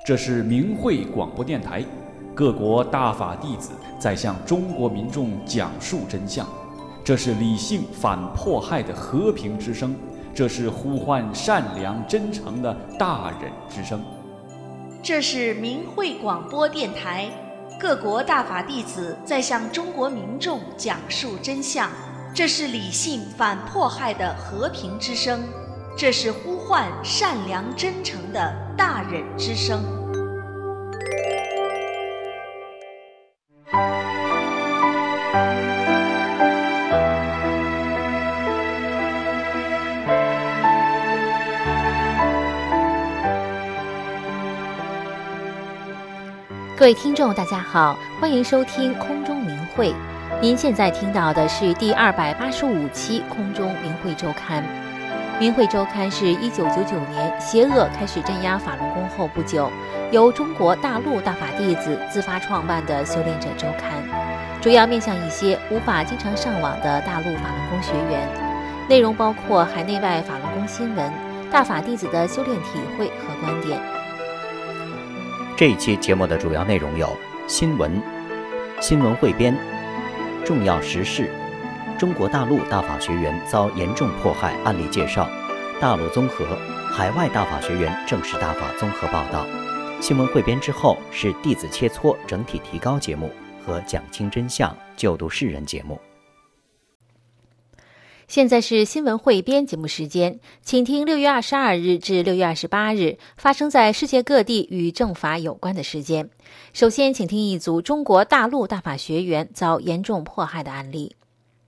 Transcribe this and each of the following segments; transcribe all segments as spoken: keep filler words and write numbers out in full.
这是明慧广播电台，各国大法弟子在向中国民众讲述真相。这是理性反迫害的和平之声，这是呼唤善良真诚的大忍之声。 这是明慧广播电台，各国大法弟子在向中国民众讲述真相。这是理性反迫害的和平之声，这是呼唤善良真诚的大忍之声。 各位听众大家好，欢迎收听空中明慧。您现在听到的是第二百八十五期空中明慧周刊。明慧周刊是一九九九年邪恶开始镇压法轮功后不久，由中国大陆大法弟子自发创办的修炼者周刊，主要面向一些无法经常上网的大陆法轮功学员，内容包括海内外法轮功新闻、大法弟子的修炼体会和观点。 这一期节目的主要内容有新闻、新闻汇编、重要时事、中国大陆大法学员遭严重迫害案例介绍、大陆综合、海外大法学员正式大法综合报道。新闻汇编之后是弟子切磋整体提高节目和讲清真相、救度世人节目。 现在是新闻汇编节目时间，请听六月二十二日至六月二十八日发生在世界各地与正法有关的事件。首先，请听一组中国大陆大法学员遭严重迫害的案例。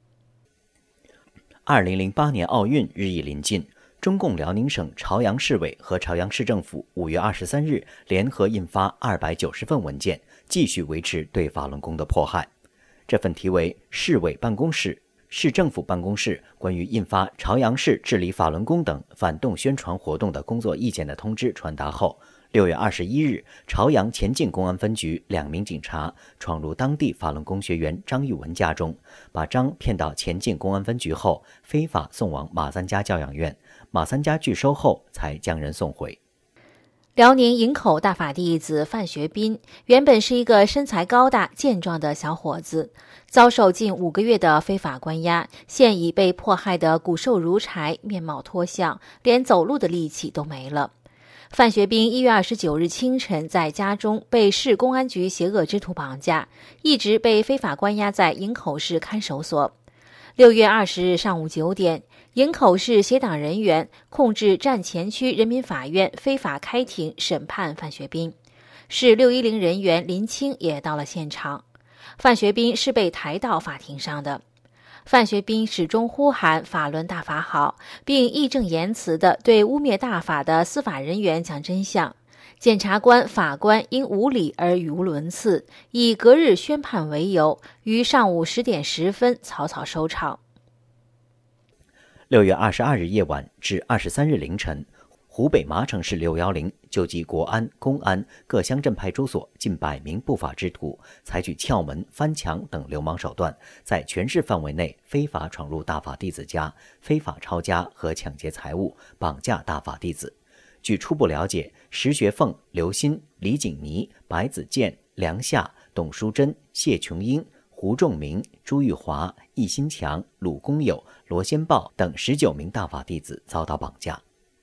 二零零八年奥运日益临近，中共辽宁省朝阳市委和朝阳市政府五月二十三日联合印发二百九十份文件，继续维持对法轮功的迫害。这份题为《市委办公室、市政府办公室关于印发朝阳市治理法轮功等反动宣传活动的工作意见的通知》传达后，六月二十一日，朝阳前进公安分局两名警察闯入当地法轮功学员张玉文家中，把张骗到前进公安分局后，非法送往马三家教养院，马三家拒收后才将人送回。 辽宁营口大法弟子范学斌原本是一个身材高大健壮的小伙子，遭受近五个月的非法关押，现已被迫害得骨瘦如柴，面貌脱相，连走路的力气都没了。范学斌一月二十九日清晨在家中被市公安局邪恶之徒绑架，一直被非法关押在营口市看守所。六月二十日上午九点，营口市协党人员控制站前区人民法院非法开庭审判范学斌，市六一零人员林清也到了现场。范学斌是被抬到法庭上的。范学斌始终呼喊法轮大法好，并义正言辞地对污蔑大法的司法人员讲真相。检察官、法官因无理而语无伦次，以隔日宣判为由，于上午十点十分草草收场。 六月二十二日夜晚至二十三日凌晨，湖北麻城市六一零救济国安、公安各乡镇派出所近百名不法之徒，采取撬门、翻墙等流氓手段，在全市范围内非法闯入大法弟子家，非法抄家和抢劫财物，绑架大法弟子。据初步了解，石学凤、刘鑫、李锦妮、白子健、梁夏、董淑珍、谢琼英、胡仲明、朱玉华、易新强、鲁公友、罗先豹等十九名大法弟子遭到绑架。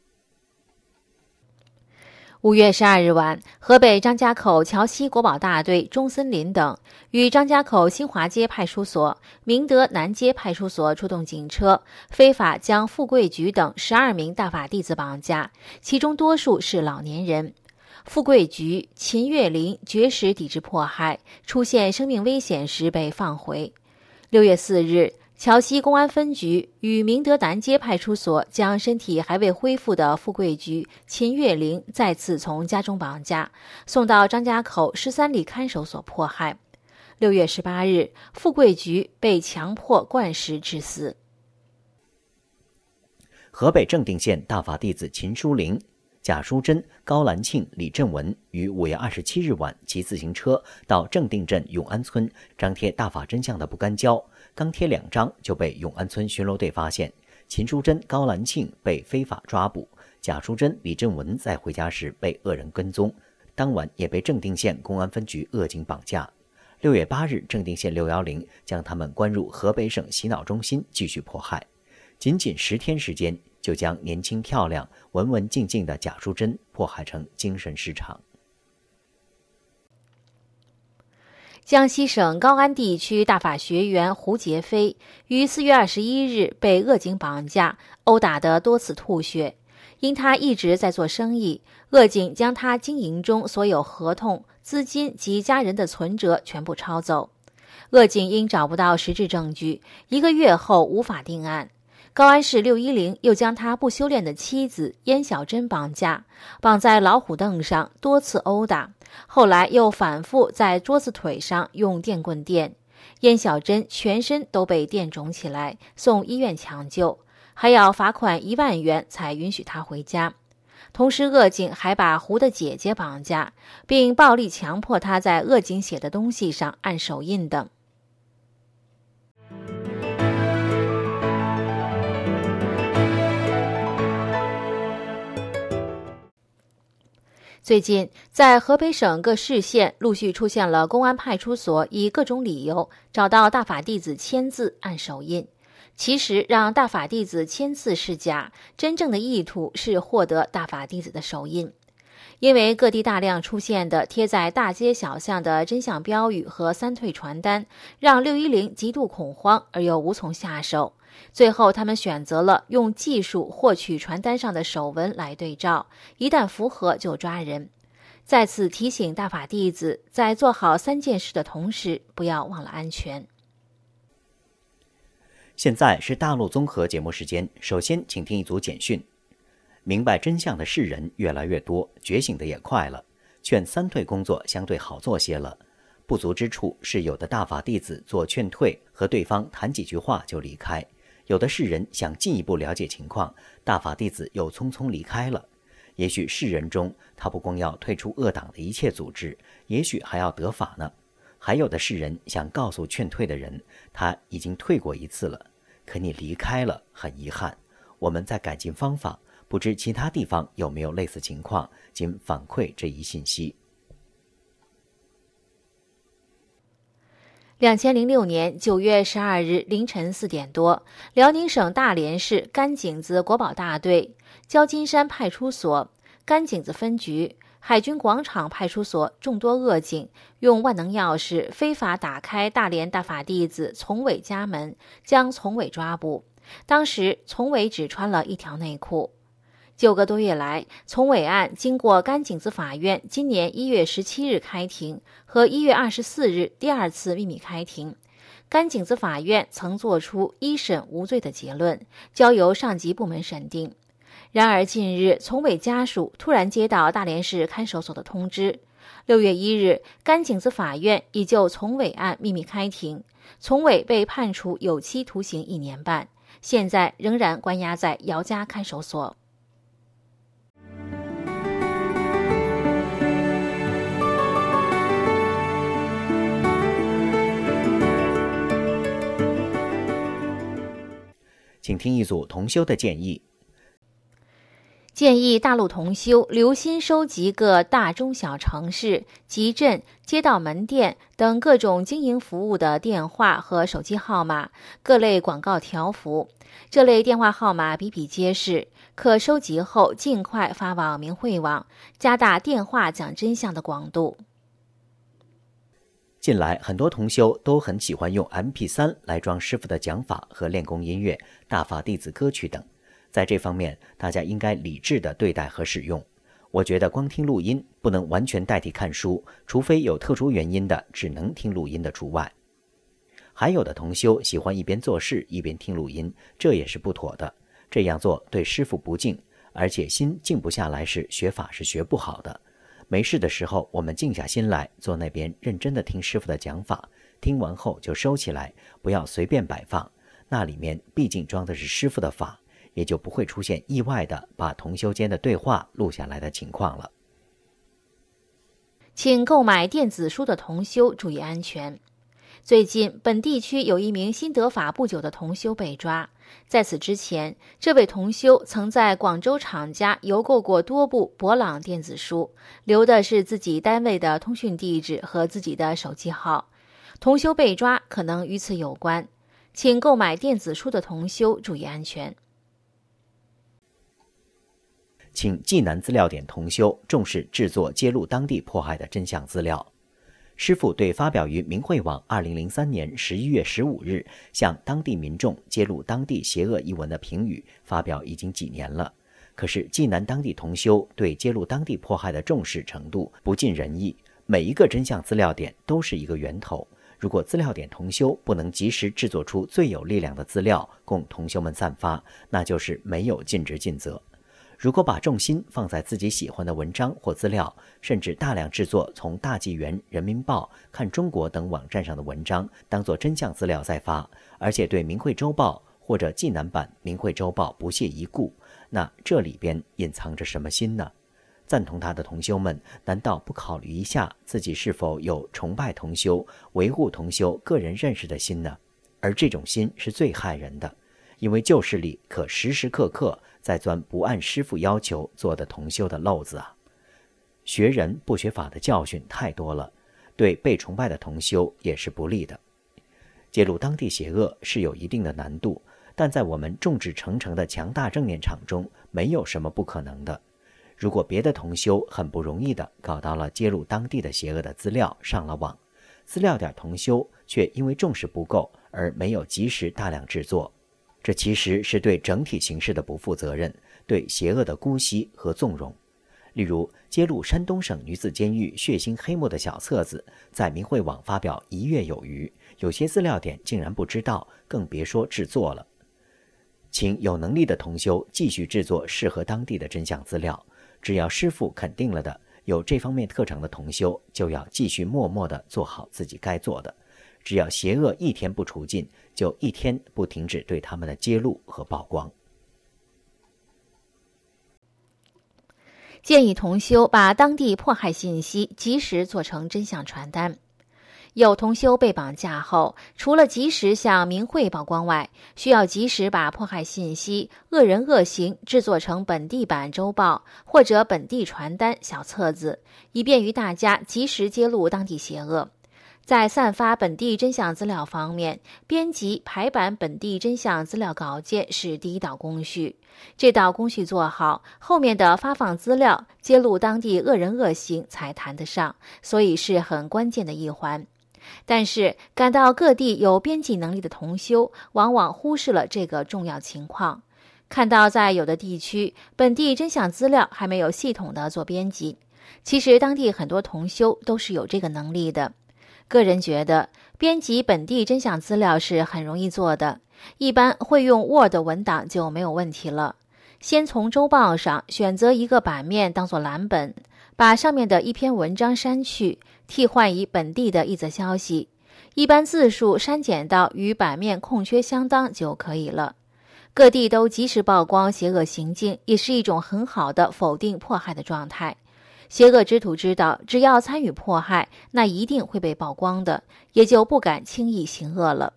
五月十二日晚，河北张家口桥西国保大队钟森林等与张家口新华街派出所、明德南街派出所出动警车，非法将富贵局等十二名大法弟子绑架，其中多数是老年人。富贵局、秦月林绝食抵制迫害，出现生命危险时被放回。六月四日，桥西公安分局与明德南街派出所将身体还未恢复的富贵局、秦月玲再次从家中绑架，送到张家口十三里看守所迫害。六月十八日，富贵局被强迫灌食致死。 河北正定县大法弟子秦淑玲、贾淑珍、高兰庆、李振文于五月二十七日晚骑自行车到正定镇永安村张贴大法真相的不干胶，刚贴两张就被永安村巡逻队发现。秦淑珍、高兰庆被非法抓捕，贾淑珍、李振文在回家时被恶人跟踪， 当晚也被正定县公安分局扼警绑架。六月八日，正定县六一零将他们关入河北省洗脑中心继续迫害。仅仅十天时间，就将年轻漂亮、文文静静的贾淑珍迫害成精神失常。 江西省高安地区大法学员胡杰飞于四月二十一日被扼警绑架，殴打得多次吐血。因他一直在做生意，扼警将他经营中所有合同、资金及家人的存折全部抄走。扼警因找不到实质证据，一个月后无法定案。高安市六一零又将他不修炼的妻子燕小珍绑架，绑在老虎凳上多次殴打，后来又反复在桌子腿上用电棍电。燕小珍全身都被电肿起来，送医院抢救，还要罚款一万元才允许他回家。同时，扼警还把胡的姐姐绑架，并暴力强迫他在扼警写的东西上按手印等。最近，在河北省各市县陆续出现了公安派出所以各种理由找到大法弟子签字按手印。其实让大法弟子签字是假，真正的意图是获得大法弟子的手印。因为各地大量出现的贴在大街小巷的真相标语和三退传单，让六一零极度恐慌而又无从下手。最后他们选择了用技术获取传单上的手纹来对照，一旦符合就抓人。再次提醒大法弟子，在做好三件事的同时，不要忘了安全。 现在是大陆综合节目时间，首先请听一组简讯。明白真相的世人越来越多，觉醒的也快了，劝三退工作相对好做些了。不足之处是有的大法弟子做劝退，和对方谈几句话就离开，有的世人想进一步了解情况，大法弟子又匆匆离开了。也许世人中他不光要退出恶党的一切组织，也许还要得法呢。还有的世人想告诉劝退的人，他已经退过一次了，可你离开了，很遗憾，我们在改进方法，不知其他地方有没有类似情况，仅反馈这一信息。 两千零六年九月十二日凌晨四点多，辽宁省大连市甘井子国保大队、焦金山派出所、甘井子分局、海军广场派出所众多恶警用万能钥匙非法打开大连大法弟子从伟家门，将从伟抓捕。当时从伟只穿了一条内裤。九个多月来，从伟案经过甘井子法院今年一月十七日开庭和一月二十四日第二次秘密开庭，甘井子法院曾作出一审无罪的结论，交由上级部门审定。然而近日，从伟家属突然接到大连市看守所的通知，六月一日，甘井子法院已就从伟案秘密开庭，从伟被判处有期徒刑一年半，现在仍然关押在姚家看守所。 请听一组同修的建议。 建议大陆同修留心收集各大中小城市、集镇、街道门店等各种经营服务的电话和手机号码、各类广告条幅。这类电话号码比比皆是，可收集后尽快发往明慧网，加大电话讲真相的广度。 近来很多同修都很喜欢用 M P 三 来装师父的讲法和练功音乐、大法弟子歌曲等，在这方面大家应该理智地对待和使用。我觉得光听录音不能完全代替看书，除非有特殊原因的只能听录音的除外。还有的同修喜欢一边做事一边听录音，这也是不妥的，这样做对师父不敬，而且心静不下来时学法是学不好的。没事的时候，我们静下心来，坐那边认真地听师父的讲法，听完后就收起来，不要随便摆放，那里面毕竟装的是师父的法，也就不会出现意外的把同修间的对话录下来的情况了。 请购买电子书的同修注意安全。最近，本地区有一名新得法不久的同修被抓， 在此之前，这位同修曾在广州厂家邮购过多部博朗电子书，留的是自己单位的通讯地址和自己的手机号。同修被抓可能与此有关，请购买电子书的同修注意安全。 请济南资料点同修重视制作揭露当地迫害的真相资料。师父对发表于明慧网二零零三年十一月十五日向当地民众揭露当地邪恶一文的评语发表已经几年了，可是济南当地同修对揭露当地迫害的重视程度不尽人意。每一个真相资料点都是一个源头，如果资料点同修不能及时制作出最有力量的资料供同修们散发，那就是没有尽职尽责。如果把重心放在自己喜欢的文章或资料，甚至大量制作从大纪元、人民报、看中国等网站上的文章当作真相资料再发，而且对明慧周报或者济南版明慧周报不屑一顾，那这里边隐藏着什么心呢？赞同他的同修们难道不考虑一下自己是否有崇拜同修、维护同修个人认识的心呢？而这种心是最害人的，因为旧势力可时时刻刻在钻不按师父要求做的同修的漏子啊！学人不学法的教训太多了，对被崇拜的同修也是不利的。揭露当地邪恶是有一定的难度，但在我们众志成城的强大正念场中，没有什么不可能的。如果别的同修很不容易地搞到了揭露当地的邪恶的资料上了网，资料点同修却因为重视不够而没有及时大量制作，这其实是对整体形势的不负责任，对邪恶的姑息和纵容。例如，揭露山东省女子监狱血腥黑幕的小册子，在明慧网发表一月有余，有些资料点竟然不知道，更别说制作了。请有能力的同修继续制作适合当地的真相资料，只要师父肯定了的，有这方面特长的同修就要继续默默地做好自己该做的。只要邪恶一天不除尽，就一天不停止对他们的揭露和曝光。 建议同修把当地迫害信息及时做成真相传单。有同修被绑架后，除了及时向明慧曝光外，需要及时把迫害信息、恶人恶行制作成本地版周报或者本地传单、小册子，以便于大家及时揭露当地邪恶。在散发本地真相资料方面，编辑排版本地真相资料稿件是第一道工序。这道工序做好，后面的发放资料、揭露当地恶人恶行才谈得上，所以是很关键的一环。但是，感到各地有编辑能力的同修，往往忽视了这个重要情况。看到在有的地区，本地真相资料还没有系统的做编辑，其实当地很多同修都是有这个能力的。个人觉得，编辑本地真相资料是很容易做的，一般会用 Word 文档就没有问题了。先从周报上选择一个版面当作蓝本，把上面的一篇文章删去，替换以本地的一则消息，一般字数删减到与版面空缺相当就可以了。各地都及时曝光邪恶行径，也是一种很好的否定迫害的状态。邪恶之徒知道，只要参与迫害，那一定会被曝光的，也就不敢轻易行恶了。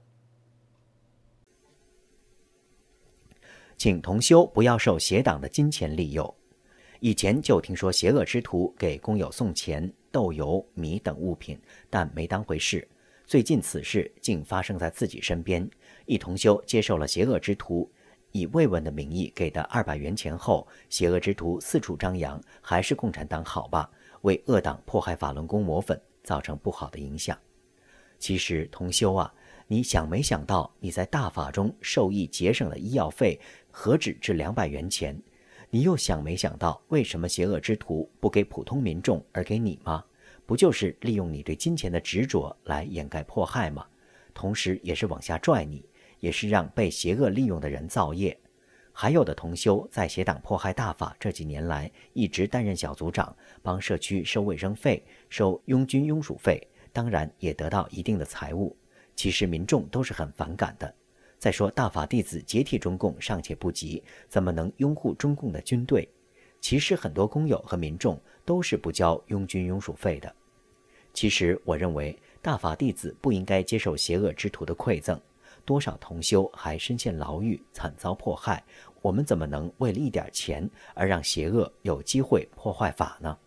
请同修不要受邪党的金钱利诱。以前就听说邪恶之徒给工友送钱、豆油、米等物品，但没当回事。最近此事竟发生在自己身边，一同修接受了邪恶之徒以慰问的名义给的二百元钱后，邪恶之徒四处张扬，还是共产党好吧，为恶党迫害法轮功抹粉，造成不好的影响。其实同修啊，你想没想到你在大法中受益节省的医药费何止至两百元钱？你又想没想到为什么邪恶之徒不给普通民众而给你吗？不就是利用你对金钱的执着来掩盖迫害吗？同时也是往下拽你，也是让被邪恶利用的人造业。还有的同修在邪党迫害大法这几年来一直担任小组长，帮社区收卫生费、收拥军拥属费，当然也得到一定的财物。其实民众都是很反感的。再说大法弟子解体中共尚且不及，怎么能拥护中共的军队？其实很多工友和民众都是不交拥军拥属费的。其实我认为大法弟子不应该接受邪恶之徒的馈赠， 多少同修还身陷牢狱，惨遭迫害，我们怎么能为了一点钱而让邪恶有机会破坏法呢？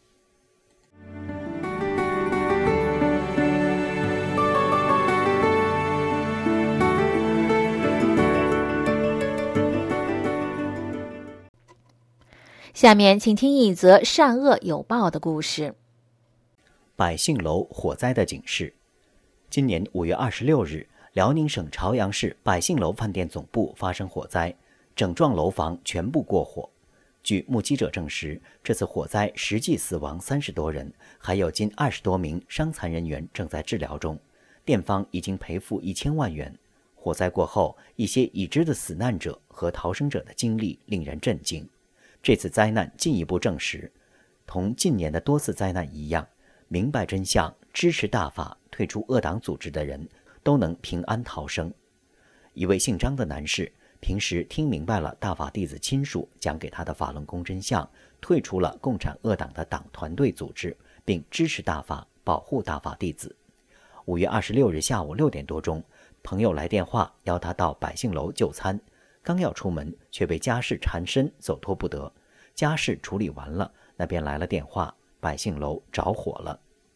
下面请听一则善恶有报的故事。 百姓楼火灾的警示。今年五月二十六日，辽宁省朝阳市百姓楼饭店总部发生火灾，整幢楼房全部过火。据目击者证实，这次火灾实际死亡三十多人，还有近二十多名伤残人员正在治疗中。店方已经赔付一千万元。火灾过后，一些已知的死难者和逃生者的经历令人震惊。这次灾难进一步证实，同近年的多次灾难一样，明白真相、支持大法、退出恶党组织的人都能平安逃生。一位姓张的男士平时听明白了大法弟子亲属讲给他的法轮功真相，退出了共产恶党的党团队组织，并支持大法，保护大法弟子。五月二十六日下午六点多钟，朋友来电话邀他到百姓楼就餐，刚要出门，却被家事缠身，走脱不得。家事处理完了，那边来了电话，百姓楼着火了。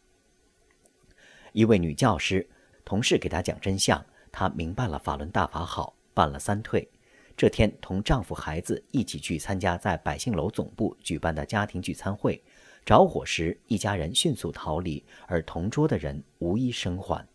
一位女教师，同事给她讲真相，她明白了法轮大法好，办了三退。这天同丈夫孩子一起去参加在百姓楼总部举办的家庭聚餐会，着火时一家人迅速逃离，而同桌的人无一生还。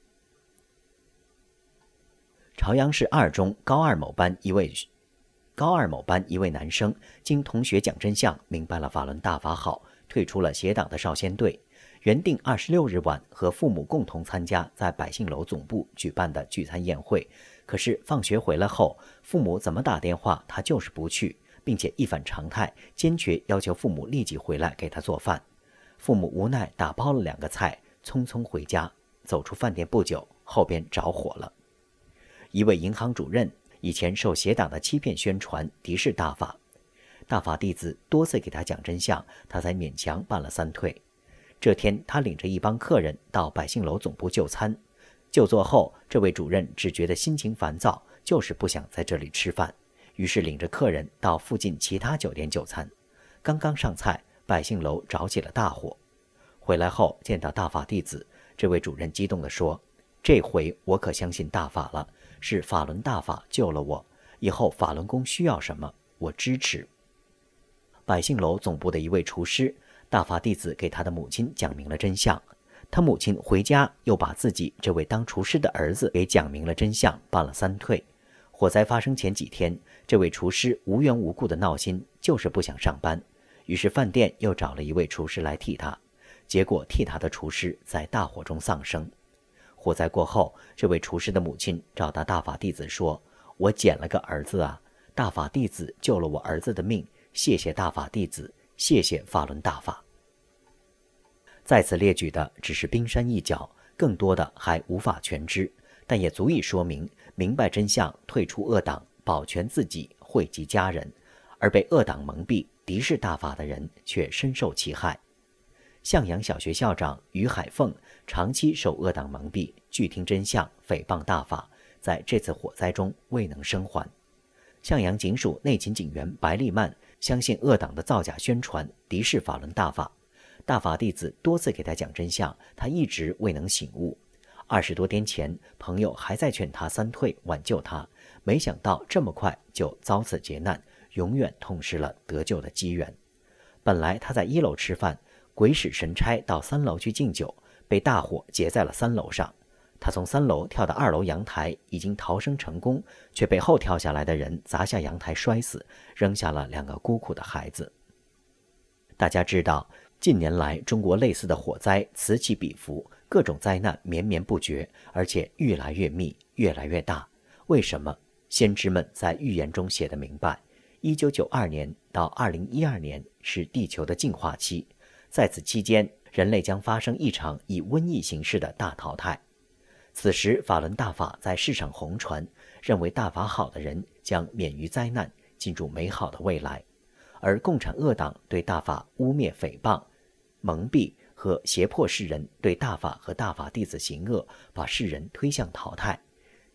朝阳市二中高二某班一位高二某班一位男生经同学讲真相，明白了法轮大法好，退出了邪党的少先队。原定二十六日晚和父母共同参加在百姓楼总部举办的聚餐宴会，可是放学回来后，父母怎么打电话他就是不去，并且一反常态，坚决要求父母立即回来给他做饭。父母无奈打包了两个菜，匆匆回家。走出饭店不久，后边着火了。一位银行主任以前受邪党的欺骗宣传，敌视大法，大法弟子多次给他讲真相，他才勉强办了三退。这天他领着一帮客人到百姓楼总部就餐，就座后，这位主任只觉得心情烦躁，就是不想在这里吃饭，于是领着客人到附近其他酒店就餐。刚刚上菜，百姓楼着起了大火。回来后见到大法弟子，这位主任激动地说，这回我可相信大法了，是法轮大法救了我，以后法轮功需要什么，我支持。百姓楼总部的一位厨师，大法弟子给他的母亲讲明了真相，他母亲回家又把自己这位当厨师的儿子给讲明了真相，办了三退。火灾发生前几天，这位厨师无缘无故的闹心，就是不想上班，于是饭店又找了一位厨师来替他，结果替他的厨师在大火中丧生。火灾过后，这位厨师的母亲找到大法弟子说，我捡了个儿子啊，大法弟子救了我儿子的命，谢谢大法弟子，谢谢法轮大法。在此列举的只是冰山一角，更多的还无法全知，但也足以说明明白真相，退出恶党，保全自己，惠及家人，而被恶党蒙蔽，敌视大法的人却深受其害。向阳小学校长于海凤长期受恶党蒙蔽，拒听真相，诽谤大法，在这次火灾中未能生还。向阳警署内勤警员白丽曼相信恶党的造假宣传，敌视法轮大法。大法弟子多次给他讲真相，他一直未能醒悟。二十多天前，朋友还在劝他三退，挽救他，没想到这么快就遭此劫难，永远痛失了得救的机缘。本来他在一楼吃饭，鬼使神差到三楼去敬酒，被大火劫在了三楼上。他从三楼跳到二楼阳台，已经逃生成功，却被后跳下来的人砸下阳台摔死，扔下了两个孤苦的孩子。大家知道，近年来中国类似的火灾此起彼伏，各种灾难绵绵不绝，而且越来越密，越来越大。为什么？先知们在预言中写得明白，一九九二年到二零一二年是地球的净化期，在此期间，人类将发生一场以瘟疫形式的大淘汰。此时法轮大法在市场红传，认为大法好的人将免于灾难，进入美好的未来，而共产恶党对大法污蔑诽谤、蒙蔽和胁迫世人对大法和大法弟子行恶，把世人推向淘汰。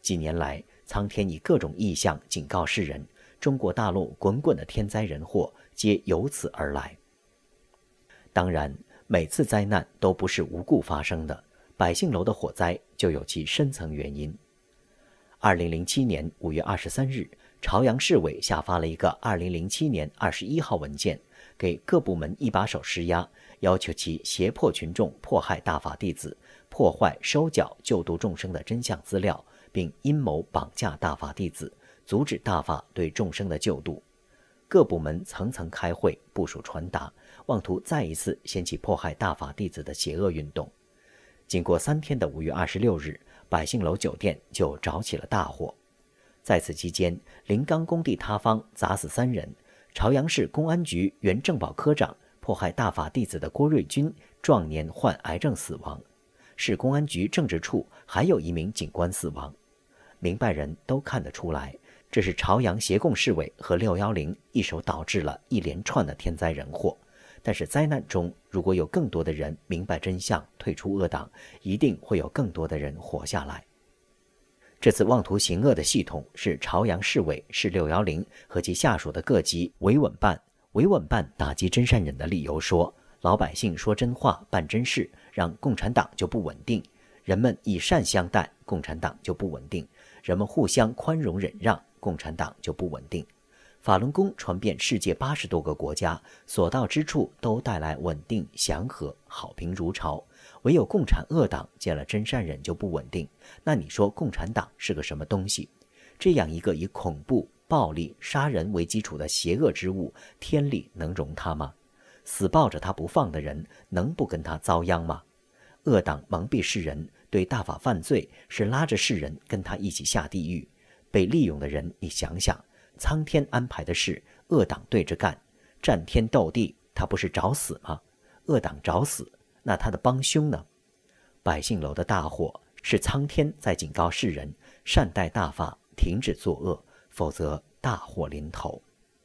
几年来，苍天以各种异象警告世人，中国大陆滚滚的天灾人祸皆由此而来。当然，每次灾难都不是无故发生的，百姓楼的火灾就有其深层原因。二零零七年五月二十三日，朝阳市委下发了一个二零零七年二十一号文件，给各部门一把手施压，要求其胁迫群众迫害大法弟子，破坏收缴救度众生的真相资料，并阴谋绑架大法弟子，阻止大法对众生的救度。各部门层层开会，部署传达，妄图再一次掀起迫害大法弟子的邪恶运动。经过三天的五月二十六日，百姓楼酒店就着起了大火。在此期间，临钢工地塌方，砸死三人。朝阳市公安局原政保科长、迫害大法弟子的郭瑞军壮年患癌症死亡。市公安局政治处还有一名警官死亡。明白人都看得出来，这是朝阳协共市委和六一零一手导致了一连串的天灾人祸。但是灾难中，如果有更多的人明白真相，退出恶党，一定会有更多的人活下来。这次妄图行恶的系统是朝阳市委、市六一零和其下属的各级维稳办。维稳办打击真善忍的理由说，老百姓说真话、办真事，让共产党就不稳定；人们以善相待，共产党就不稳定；人们互相宽容忍让，共产党就不稳定。法轮功传遍世界八十多个国家，所到之处都带来稳定、祥和、好评如潮。唯有共产恶党见了真善忍就不稳定，那你说共产党是个什么东西？这样一个以恐怖、暴力、杀人为基础的邪恶之物，天理能容他吗？死抱着他不放的人，能不跟他遭殃吗？恶党蒙蔽世人，对大法犯罪，是拉着世人跟他一起下地狱。被利用的人，你想想，苍天安排的事，恶党对着干，战天斗地，他不是找死吗？恶党找死，那他的帮凶呢？百姓楼的大火是苍天在警告世人，善待大法，停止作恶，否则大祸临头。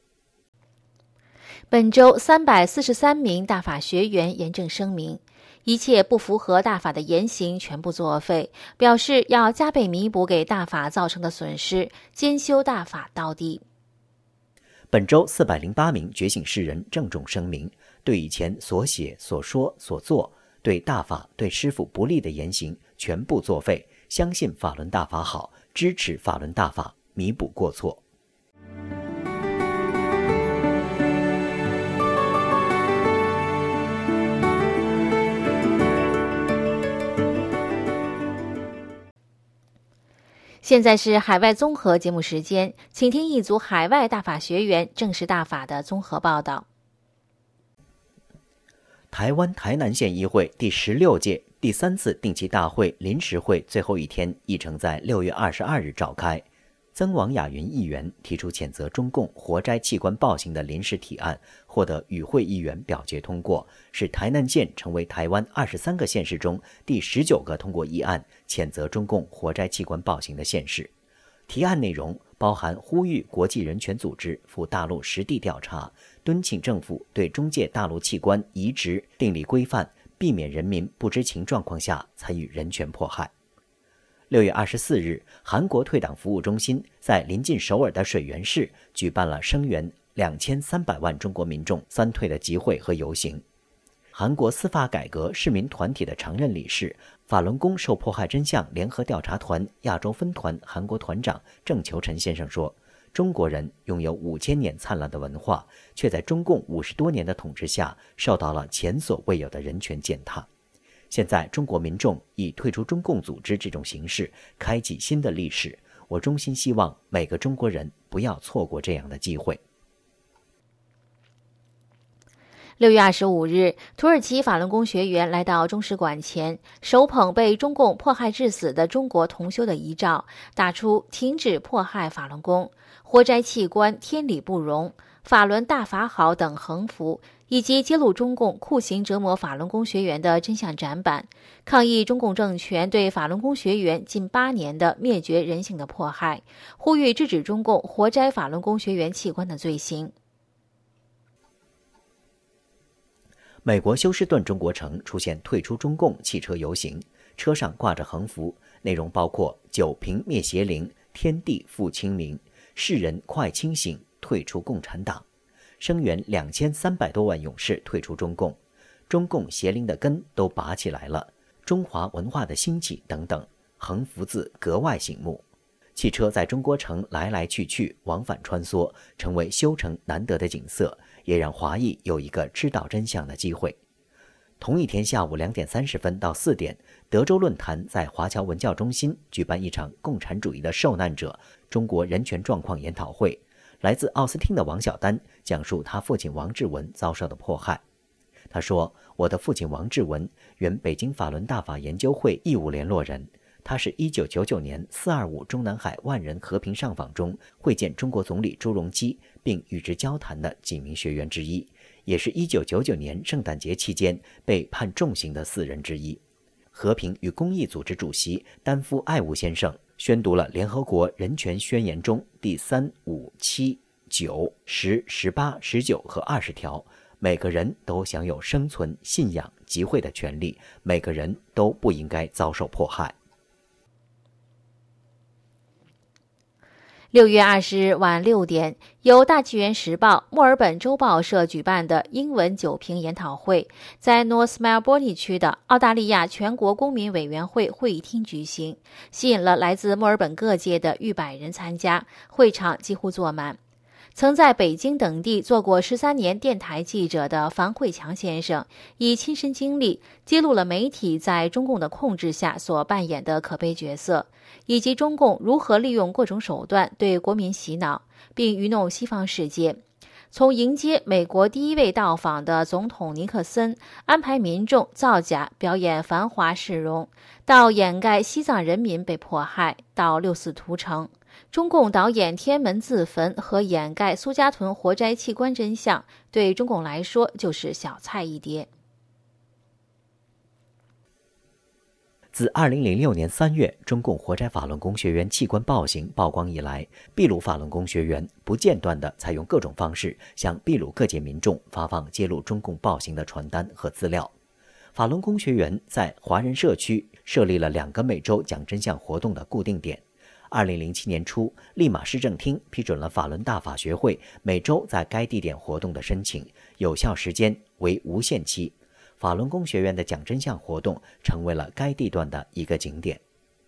本周三百四十三名大法学员严正声明，一切不符合大法的言行全部作废，表示要加倍弥补给大法造成的损失，兼修大法到底。 本周四百零八名觉醒世人郑重声明，对以前所写、所说、所做对大法、对师父不利的言行全部作废，相信法轮大法好，支持法轮大法，弥补过错。 现在是海外综合节目时间，请听一组海外大法学员正式大法的综合报道。 台湾台南县议会第十六届第三次定期大会临时会最后一天议程在六月二十二日召开。曾王雅云议员提出谴责中共活摘器官暴行的临时提案，获得与会议员表决通过，使台南县成为台湾二十三个县市中第十九个通过议案谴责中共活摘器官暴行的县市。提案内容包含呼吁国际人权组织赴大陆实地调查，敦请政府对中介大陆器官移植订立规范，避免人民不知情状况下参与人权迫害。六月二十四日，韩国退党服务中心在临近首尔的水源市举办了声援两千三百万中国民众三退的集会和游行。韩国司法改革市民团体的常任理事、法轮功受迫害真相联合调查团亚洲分团韩国团长郑求臣先生说，中国人拥有五千年灿烂的文化，却在中共五十多年的统治下受到了前所未有的人权践踏。现在中国民众以退出中共组织这种形式开启新的历史，我衷心希望每个中国人不要错过这样的机会。 六月二十五日，土耳其法轮功学员来到中使馆前，手捧被中共迫害致死的中国同修的遗照，打出停止迫害法轮功、活摘器官天理不容、法轮大法好等横幅，以及揭露中共酷刑折磨法轮功学员的真相展板，抗议中共政权对法轮功学员近八年的灭绝人性的迫害，呼吁制止中共活摘法轮功学员器官的罪行。 美国休斯顿中国城出现退出中共汽车游行，车上挂着横幅，内容包括九九平灭邪灵，天地复清明，世人快清醒，退出共产党。声援两千三百多万勇士退出中共，中共邪灵的根都拔起来了，中华文化的兴起等等，横幅字格外醒目。汽车在中国城来来去去，往返穿梭，成为修城难得的景色，也让华裔有一个知道真相的机会。同一天下午两点三十分到四点，德州论坛在华侨文教中心举办一场共产主义的受难者中国人权状况研讨会。来自奥斯汀的王小丹讲述他父亲王志文遭受的迫害。他说，我的父亲王志文原北京法轮大法研究会义务联络人，他是一九九九年四二五中南海万人和平上访中会见中国总理朱镕基并与之交谈的几名学员之一，也是一九九九年圣诞节期间被判重刑的四人之一。和平与公益组织主席丹夫爱吾先生宣读了联合国人权宣言中第三、五、七、九、十、十八、十九和二十条，每个人都享有生存、信仰、集会的权利，每个人都不应该遭受迫害。 六月二十日晚六点，由大纪元时报、墨尔本周报社举办的英文九评研讨会，在 North Melbourne 区的澳大利亚全国公民委员会会议厅举行，吸引了来自墨尔本各界的逾百人参加，会场几乎坐满。曾在北京等地做过十三年电台记者的樊慧强先生，以亲身经历揭露了媒体在中共的控制下所扮演的可悲角色，以及中共如何利用各种手段对国民洗脑，并愚弄西方世界。从迎接美国第一位到访的总统尼克森，安排民众造假表演繁华市容，到掩盖西藏人民被迫害，到六四屠城，中共导演天安门自焚和掩盖苏家屯活摘器官真相，对中共来说就是小菜一碟。 自二零零六年三月中共活摘法轮功学员器官暴行曝光以来，秘鲁法轮功学员不间断地采用各种方式向秘鲁各界民众发放揭露中共暴行的传单和资料。法轮功学员在华人社区设立了两个每周讲真相活动的固定点。二零零七年初，利马市政厅批准了法轮大法学会每周在该地点活动的申请，有效时间为无限期。法轮功学员的讲真相活动成为了该地段的一个景点。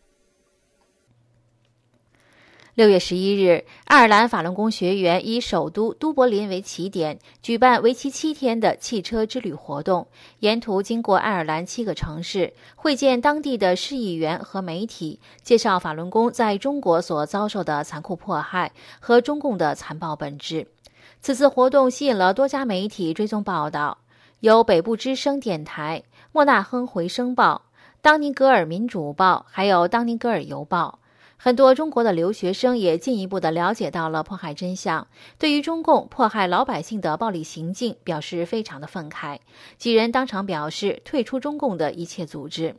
六月十一日，爱尔兰法轮功学员以首都都柏林为起点，举办为期七天的汽车之旅活动，沿途经过爱尔兰七个城市，会见当地的市议员和媒体，介绍法轮功在中国所遭受的残酷迫害和中共的残暴本质。此次活动吸引了多家媒体追踪报道，有北部之声电台、莫纳亨回声报、当尼格尔民主报，还有当尼格尔邮报。很多中国的留学生也进一步地了解到了迫害真相，对于中共迫害老百姓的暴力行径表示非常的愤慨，几人当场表示退出中共的一切组织。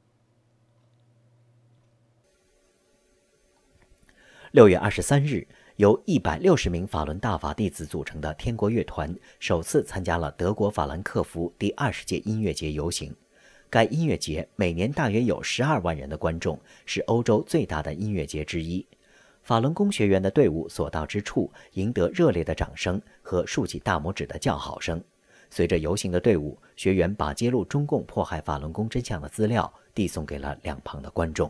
六月二十三日，由一百六十名法轮大法弟子组成的天国乐团首次参加了德国法兰克福第二十届音乐节游行。该音乐节每年大约有十二万人的观众，是欧洲最大的音乐节之一。法轮功学员的队伍所到之处，赢得热烈的掌声和竖起大拇指的叫好声。随着游行的队伍，学员把揭露中共迫害法轮功真相的资料递送给了两旁的观众。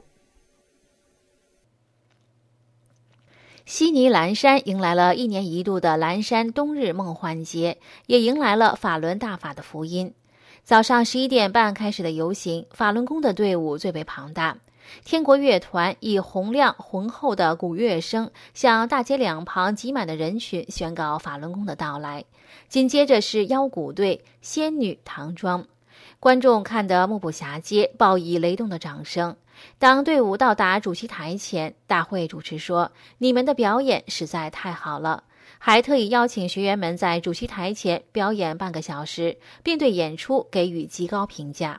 悉尼蓝山迎来了一年一度的蓝山冬日梦幻节，也迎来了法轮大法的福音。早上十一点半开始的游行，法轮功的队伍最为庞大。天国乐团以洪亮浑厚的鼓乐声向大街两旁挤满的人群宣告法轮功的到来。紧接着是腰鼓队、仙女、唐装，观众看得目不暇接，报以雷动的掌声。当队伍到达主席台前，大会主持说：“你们的表演实在太好了。”还特意邀请学员们在主席台前表演半个小时，并对演出给予极高评价。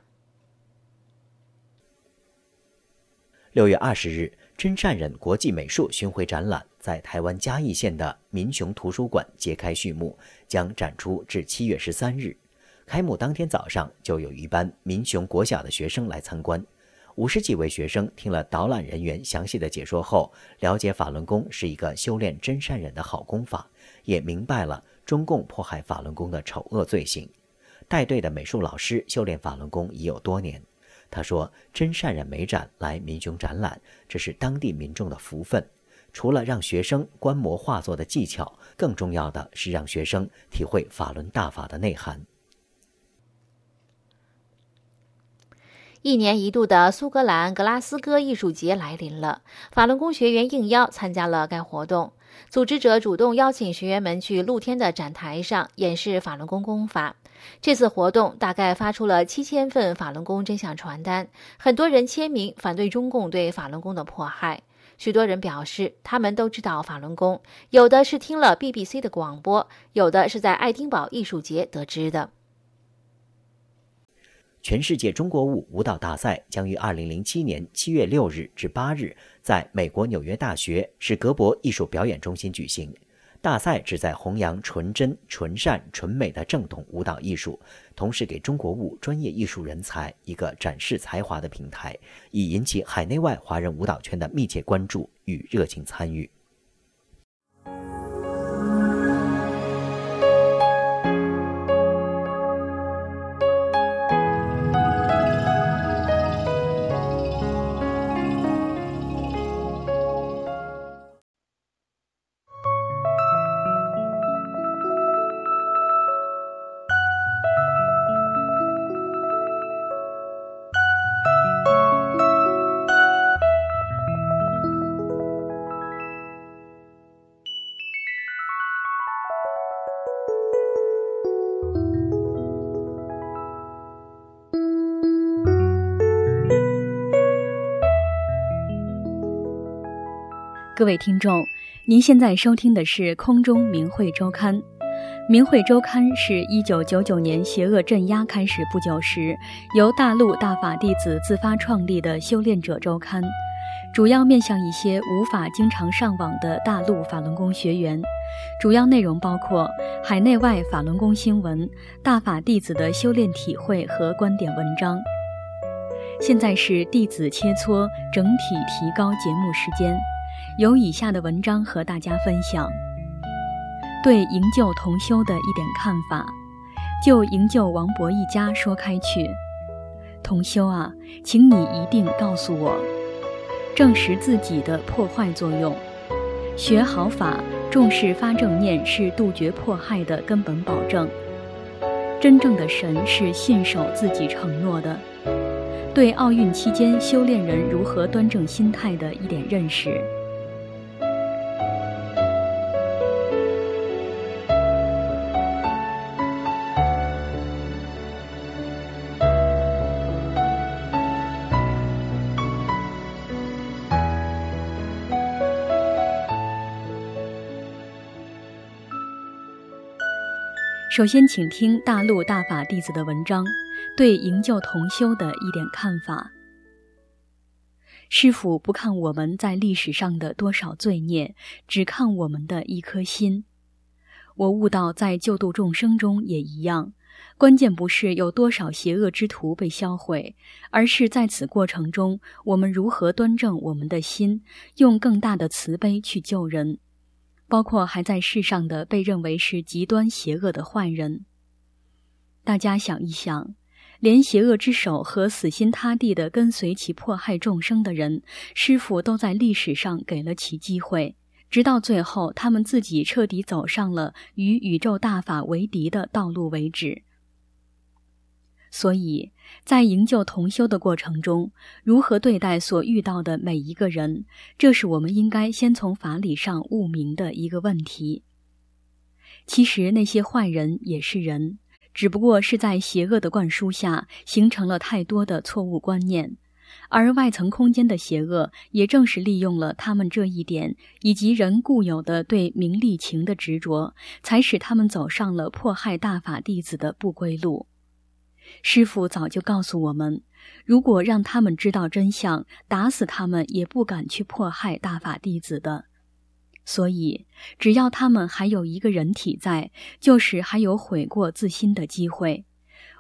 六月二十日，真善忍国际美术巡回展览在台湾嘉义县的民雄图书馆揭开序幕，将展出至七月十三日。开幕当天早上，就有一班民雄国小的学生来参观。 五十几位学生听了导览人员详细的解说后，了解法轮功是一个修炼真善忍的好功法，也明白了中共迫害法轮功的丑恶罪行。带队的美术老师修炼法轮功已有多年，他说真善忍美展来民雄展览，这是当地民众的福分。除了让学生观摩画作的技巧，更重要的是让学生体会法轮大法的内涵。 一年一度的苏格兰格拉斯哥艺术节来临了，法轮功学员应邀参加了该活动。组织者主动邀请学员们去露天的展台上演示法轮功功法。这次活动大概发出了七千份法轮功真相传单，很多人签名反对中共对法轮功的迫害。许多人表示他们都知道法轮功，有的是听了 B B C 的广播，有的是在爱丁堡艺术节得知的。 全世界中国舞舞蹈大赛将于二零零七年七月六日至八日在美国纽约大学史格伯艺术表演中心举行。大赛旨在弘扬纯真、纯善、纯美的正统舞蹈艺术，同时给中国舞专业艺术人才一个展示才华的平台，以引起海内外华人舞蹈圈的密切关注与热情参与。 各位听众，您现在收听的是空中明慧周刊。明慧周刊是一九九九年邪恶镇压开始不久时，由大陆大法弟子自发创立的修炼者周刊，主要面向一些无法经常上网的大陆法轮功学员。主要内容包括海内外法轮功新闻、大法弟子的修炼体会和观点文章。现在是弟子切磋整体提高节目时间，有以下的文章和大家分享：对营救同修的一点看法，就营救王博一家说开去。同修啊，请你一定告诉我，证实自己的破坏作用。学好法，重视发正念是杜绝迫害的根本保证。真正的神是信守自己承诺的。对奥运期间修炼人如何端正心态的一点认识。首先请听大陆大法弟子的文章，对营救同修的一点看法。师父不看我们在历史上的多少罪孽，只看我们的一颗心。我悟到在救度众生中也一样，关键不是有多少邪恶之徒被销毁，而是在此过程中我们如何端正我们的心，用更大的慈悲去救人，包括还在世上的被认为是极端邪恶的坏人。大家想一想，连邪恶之手和死心塌地地跟随其迫害众生的人，师父都在历史上给了其机会，直到最后他们自己彻底走上了与宇宙大法为敌的道路为止。所以在营救同修的过程中，如何对待所遇到的每一个人，这是我们应该先从法理上悟明的一个问题。其实那些坏人也是人，只不过是在邪恶的灌输下形成了太多的错误观念，而外层空间的邪恶也正是利用了他们这一点，以及人固有的对名利情的执着，才使他们走上了迫害大法弟子的不归路。师父早就告诉我们，如果让他们知道真相，打死他们也不敢去迫害大法弟子的。所以只要他们还有一个人体在，就是还有悔过自新的机会。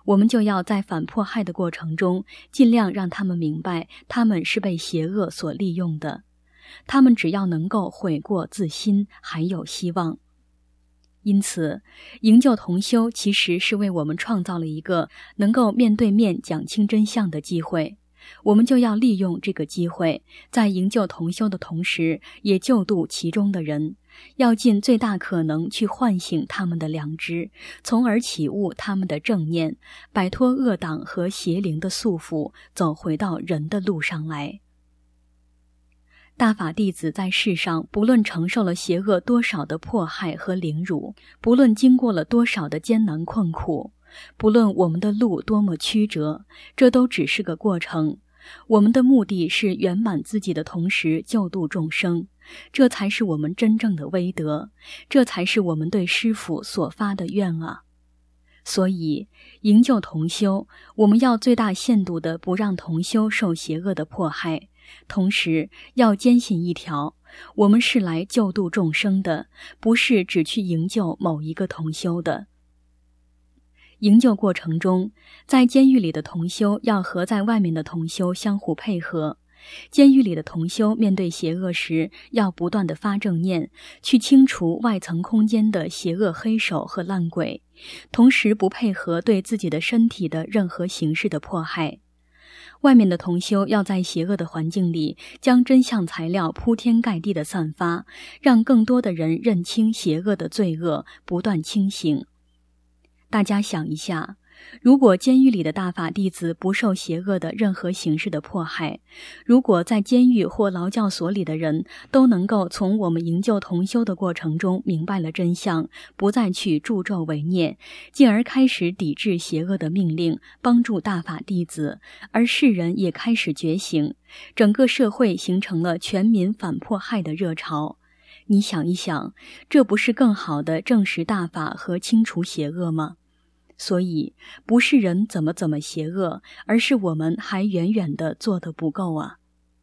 我们就要在反迫害的过程中，尽量让他们明白，他们是被邪恶所利用的。他们只要能够悔过自新，还有希望。因此，营救同修其实是为我们创造了一个能够面对面讲清真相的机会。我们就要利用这个机会，在营救同修的同时，也救度其中的人，要尽最大可能去唤醒他们的良知，从而启悟他们的正念，摆脱恶党和邪灵的束缚，走回到人的路上来。大法弟子在世上，不论承受了邪恶多少的迫害和凌辱，不论经过了多少的艰难困苦，不论我们的路多么曲折，这都只是个过程。我们的目的是圆满自己的同时救度众生，这才是我们真正的威德，这才是我们对师父所发的愿啊。所以，营救同修，我们要最大限度地不让同修受邪恶的迫害，同时要坚信一条，我们是来救度众生的，不是只去营救某一个同修的。营救过程中，在监狱里的同修要和在外面的同修相互配合。监狱里的同修面对邪恶时，要不断地发正念，去清除外层空间的邪恶黑手和烂鬼，同时不配合对自己的身体的任何形式的迫害。外面的同修要在邪恶的环境里，将真相材料铺天盖地地散发，让更多的人认清邪恶的罪恶，不断清醒。大家想一下，如果监狱里的大法弟子不受邪恶的任何形式的迫害，如果在监狱或劳教所里的人都能够从我们营救同修的过程中明白了真相，不再去助纣为虐，进而开始抵制邪恶的命令，帮助大法弟子，而世人也开始觉醒，整个社会形成了全民反迫害的热潮。你想一想，这不是更好的证实大法和清除邪恶吗？所以，不是人怎么怎么邪恶，而是我们还远远地做得不够啊。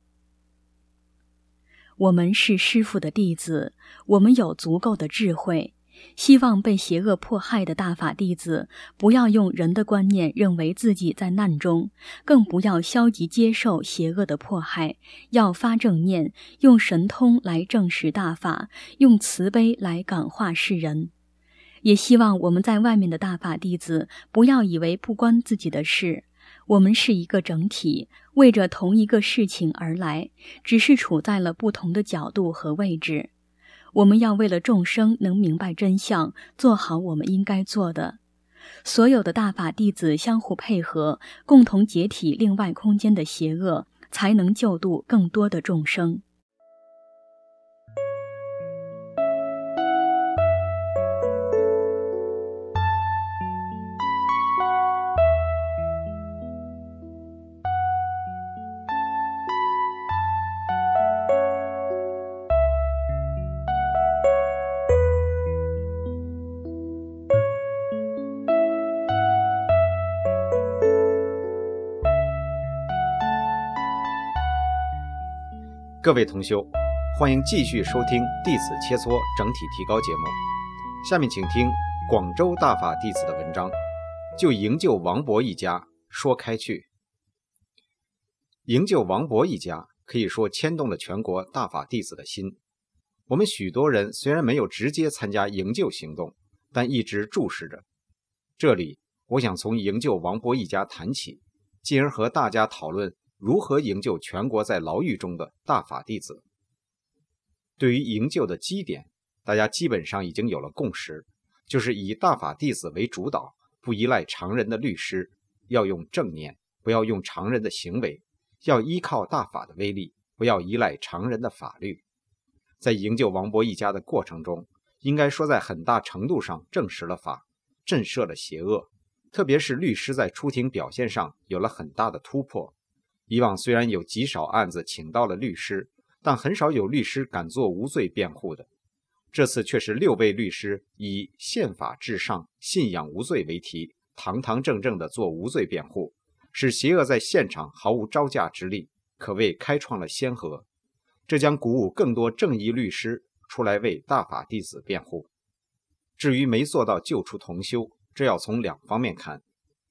我们是师父的弟子，我们有足够的智慧，希望被邪恶迫害的大法弟子不要用人的观念认为自己在难中，更不要消极接受邪恶的迫害，要发正念，用神通来证实大法，用慈悲来感化世人。也希望我们在外面的大法弟子不要以为不关自己的事，我们是一个整体，为着同一个事情而来，只是处在了不同的角度和位置。我们要为了众生能明白真相，做好我们应该做的。所有的大法弟子相互配合，共同解体另外空间的邪恶，才能救度更多的众生。 各位同修，欢迎继续收听《弟子切磋整体提高》节目。下面请听广州大法弟子的文章，就营救王伯一家说开去。营救王伯一家可以说牵动了全国大法弟子的心。我们许多人虽然没有直接参加营救行动，但一直注视着。这里我想从营救王伯一家谈起，进而和大家讨论如何营救全国在牢狱中的大法弟子。对于营救的基点，大家基本上已经有了共识，就是以大法弟子为主导，不依赖常人的律师，要用正念，不要用常人的行为，要依靠大法的威力，不要依赖常人的法律。在营救王伯一家的过程中，应该说在很大程度上证实了法，震慑了邪恶，特别是律师在出庭表现上有了很大的突破。以往虽然有极少案子请到了律师，但很少有律师敢做无罪辩护的。这次却是六位律师以宪法至上，信仰无罪为题，堂堂正正地做无罪辩护，使邪恶在现场毫无招架之力，可谓开创了先河。这将鼓舞更多正义律师出来为大法弟子辩护。至于没做到救出同修，这要从两方面看。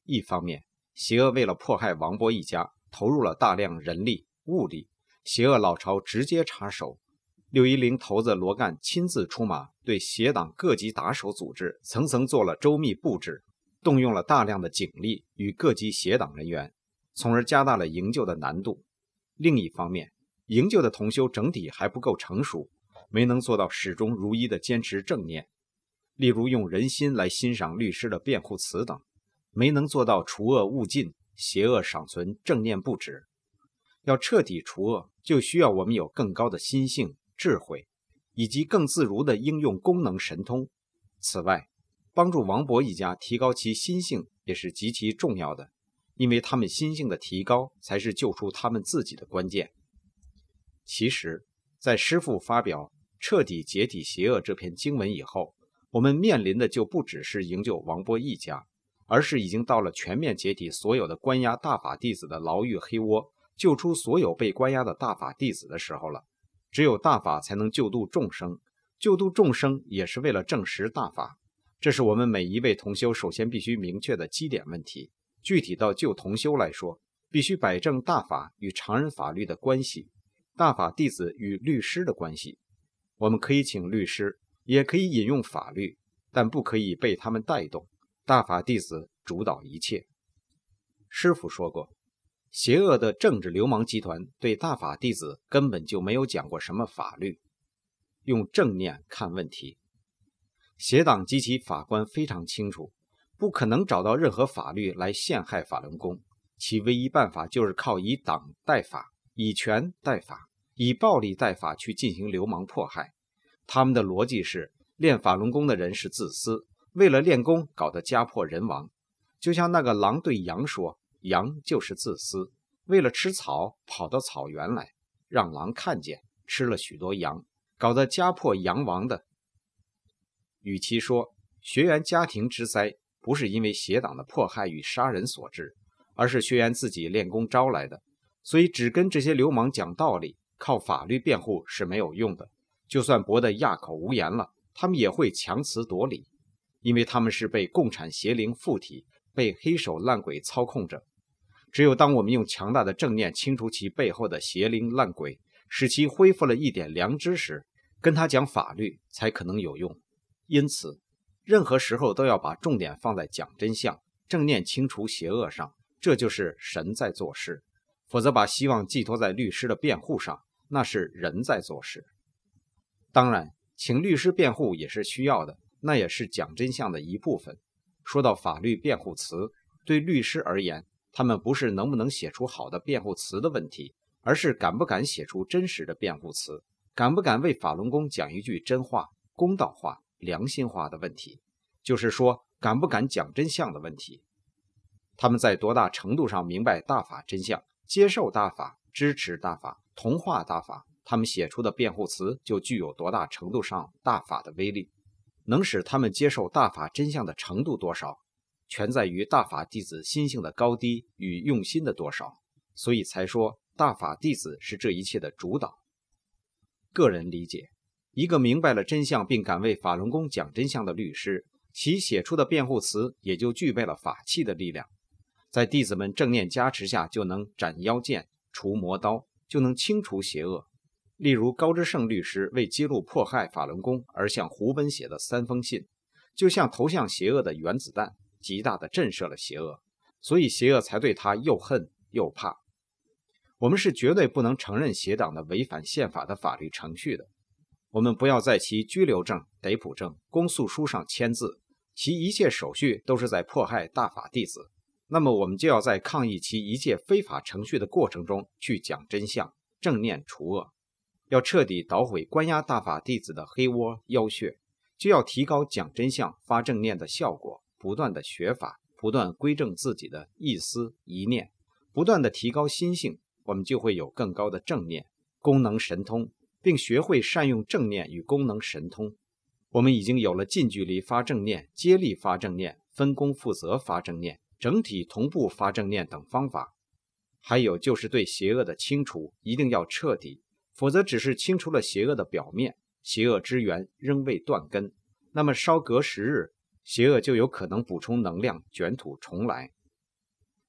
一方面，邪恶为了迫害王勃一家，投入了大量人力物力，邪恶老巢直接插手。六一零头子罗干亲自出马，对邪党各级打手组织层层做了周密布置，动用了大量的警力与各级邪党人员，从而加大了营救的难度。另一方面，营救的同修整体还不够成熟，没能做到始终如一的坚持正念，例如用人心来欣赏律师的辩护词等，没能做到除恶务尽，邪恶尚存，正念不止。要彻底除恶，就需要我们有更高的心性、智慧，以及更自如地应用功能神通。此外，帮助王勃一家提高其心性也是极其重要的，因为他们心性的提高才是救出他们自己的关键。其实，在师父发表彻底解体邪恶这篇经文以后，我们面临的就不只是营救王勃一家，而是已经到了全面解体所有的关押大法弟子的牢狱黑窝，救出所有被关押的大法弟子的时候了。只有大法才能救度众生，救度众生也是为了证实大法，这是我们每一位同修首先必须明确的基点问题。具体到就同修来说，必须摆正大法与常人法律的关系，大法弟子与律师的关系。我们可以请律师，也可以引用法律，但不可以被他们带动，大法弟子主导一切。师父说过，邪恶的政治流氓集团对大法弟子根本就没有讲过什么法律，用正念看问题。邪党及其法官非常清楚，不可能找到任何法律来陷害法轮功，其唯一办法就是靠以党代法，以权代法，以暴力代法去进行流氓迫害。他们的逻辑是，练法轮功的人是自私，为了练功搞得家破人亡。就像那个狼对羊说，羊就是自私，为了吃草跑到草原来，让狼看见，吃了许多羊，搞得家破羊亡的。与其说学员家庭之灾不是因为邪党的迫害与杀人所致，而是学员自己练功招来的，所以只跟这些流氓讲道理，靠法律辩护是没有用的。就算驳得哑口无言了，他们也会强词夺理，因为他们是被共产邪灵附体，被黑手烂鬼操控着。只有当我们用强大的正念清除其背后的邪灵烂鬼，使其恢复了一点良知时，跟他讲法律才可能有用。因此，任何时候都要把重点放在讲真相、正念清除邪恶上，这就是神在做事。否则把希望寄托在律师的辩护上，那是人在做事。当然，请律师辩护也是需要的，那也是讲真相的一部分。说到法律辩护词，对律师而言，他们不是能不能写出好的辩护词的问题，而是敢不敢写出真实的辩护词，敢不敢为法轮功讲一句真话、公道话、良心话的问题，就是说敢不敢讲真相的问题。他们在多大程度上明白大法真相，接受大法，支持大法，同化大法，他们写出的辩护词就具有多大程度上大法的威力。能使他们接受大法真相的程度多少，全在于大法弟子心性的高低与用心的多少，所以才说大法弟子是这一切的主导。个人理解，一个明白了真相并敢为法轮功讲真相的律师，其写出的辩护词也就具备了法器的力量，在弟子们正念加持下，就能斩妖剑、除魔刀，就能清除邪恶。例如高之胜律师为揭露迫害法轮功而向胡温写的三封信，就像投向邪恶的原子弹，极大地震慑了邪恶，所以邪恶才对他又恨又怕。我们是绝对不能承认邪党的违反宪法的法律程序的。我们不要在其拘留证、逮捕证、公诉书上签字，其一切手续都是在迫害大法弟子。那么我们就要在抗议其一切非法程序的过程中去讲真相，正念除恶。要彻底捣毁关押大法弟子的黑窝妖穴，就要提高讲真相发正念的效果，不断的学法，不断归正自己的意思一念，不断的提高心性，我们就会有更高的正念功能神通，并学会善用正念与功能神通。我们已经有了近距离发正念、接力发正念、分工负责发正念、整体同步发正念等方法。还有就是对邪恶的清除一定要彻底，否则只是清除了邪恶的表面，邪恶之源仍未断根，那么稍隔十日，邪恶就有可能补充能量，卷土重来。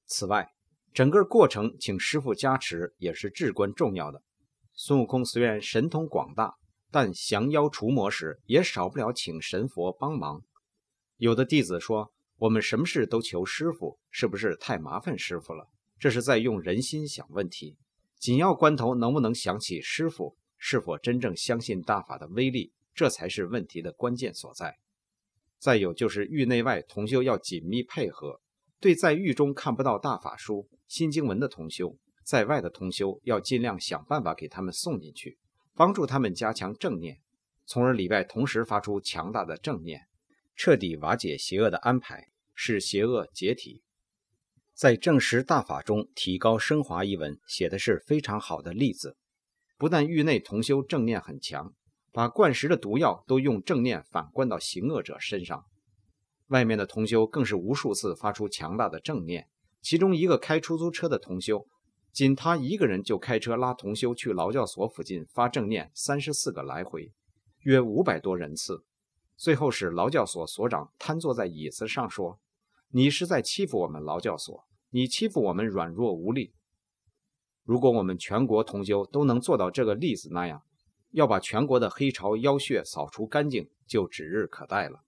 此外，整个过程请师父加持也是至关重要的。孙悟空虽然神通广大，但降妖除魔时也少不了请神佛帮忙。有的弟子说，我们什么事都求师父，是不是太麻烦师父了？这是在用人心想问题。紧要关头能不能想起师父，是否真正相信大法的威力，这才是问题的关键所在。再有就是狱内外同修要紧密配合，对在狱中看不到大法书、心经文的同修，在外的同修要尽量想办法给他们送进去，帮助他们加强正念，从而里外同时发出强大的正念，彻底瓦解邪恶的安排，使邪恶解体。在证实大法中提高升华一文写的是非常好的例子，不但狱内同修正念很强，把灌食的毒药都用正念反灌到行恶者身上，外面的同修更是无数次发出强大的正念。其中一个开出租车的同修，仅他一个人就开车拉同修去劳教所附近发正念三十四个来回，约五百多人次。最后使劳教所所长瘫坐在椅子上说，你是在欺负我们劳教所，你欺负我们软弱无力。如果我们全国同修都能做到这个例子那样，要把全国的黑潮妖血扫除干净，就指日可待了。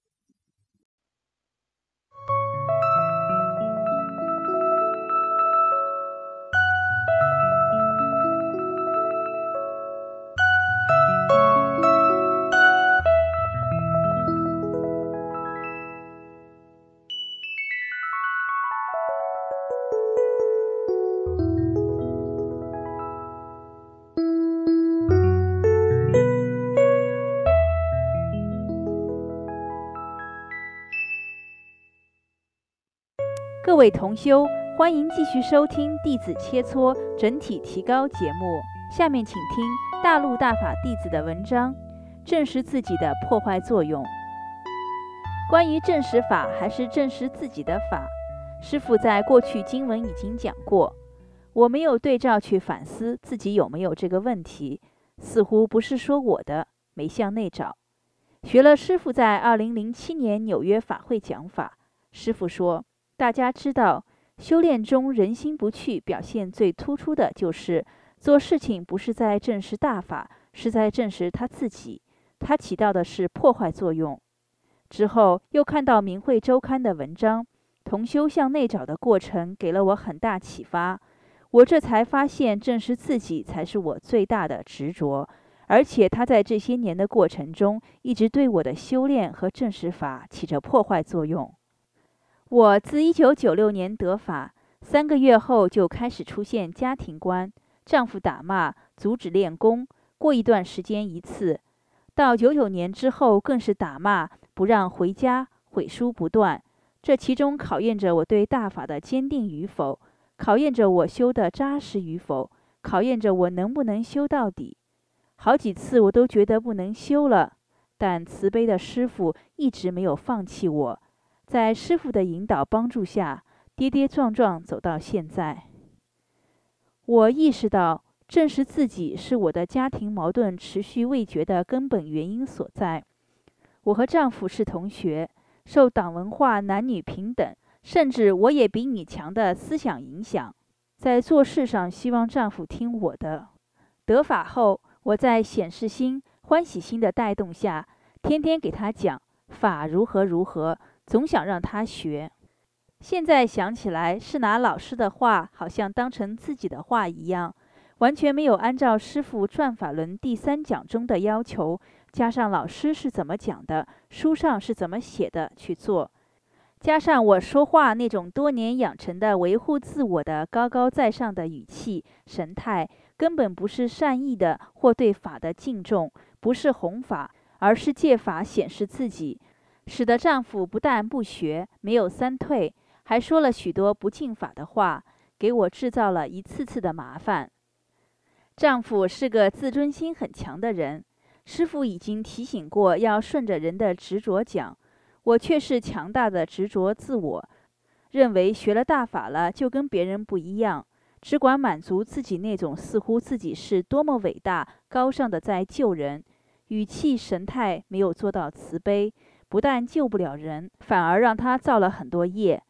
各位同修，欢迎继续收听弟子切磋整体提高节目。下面请听大陆大法弟子的文章，证实自己的破坏作用。关于证实法还是证实自己的法，师父在过去经文已经讲过，我没有对照去反思自己有没有这个问题，似乎不是说我的，没向内找。学了师父在二零零七年纽约法会讲法，师父说，大家知道，修炼中人心不去表现最突出的就是做事情不是在证实大法，是在证实他自己，它起到的是破坏作用。之后又看到明慧周刊的文章，同修向内找的过程给了我很大启发，我这才发现证实自己才是我最大的执着，而且他在这些年的过程中一直对我的修炼和证实法起着破坏作用。我自一九九六年得法，三个月后就开始出现家庭观，丈夫打骂，阻止练功，过一段时间一次。到九九年之后更是打骂，不让回家，毁书不断。这其中考验着我对大法的坚定与否，考验着我修的扎实与否，考验着我能不能修到底。好几次我都觉得不能修了，但慈悲的师父一直没有放弃我，在师父的引导帮助下，跌跌撞撞走到现在。我意识到，证实自己是我的家庭矛盾持续未决的根本原因所在。我和丈夫是同学，受党文化男女平等，甚至我也比你强的思想影响，在做事上希望丈夫听我的。得法后，我在显示心、欢喜心的带动下，天天给他讲法如何如何，总想让他学。现在想起来，是拿老师的话好像当成自己的话一样，完全没有按照师父转法轮第三讲中的要求，加上老师是怎么讲的，书上是怎么写的去做，加上我说话那种多年养成的维护自我的高高在上的语气神态，根本不是善意的或对法的敬重，不是弘法，而是借法显示自己，使得丈夫不但不学，没有三退，还说了许多不敬法的话，给我制造了一次次的麻烦。丈夫是个自尊心很强的人，师父已经提醒过要顺着人的执着讲，我却是强大的执着自我，认为学了大法了就跟别人不一样，只管满足自己那种似乎自己是多么伟大高尚的在救人，语气神态没有做到慈悲，不但救不了人，反而让他造了很多业。